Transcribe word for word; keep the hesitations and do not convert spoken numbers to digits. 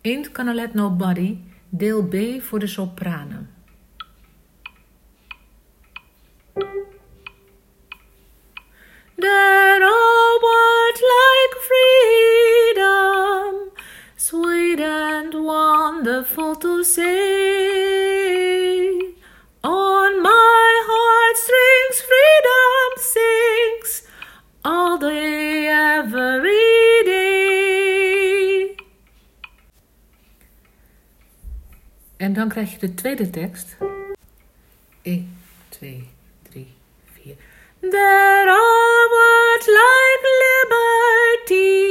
Ain't Gonna Let Nobody, deel B voor de sopranen. There are words like freedom, sweet and wonderful to say. On my heartstrings freedom sings, all day, every day. En dan krijg je de tweede tekst. één, twee, drie, vier. There are words like liberty,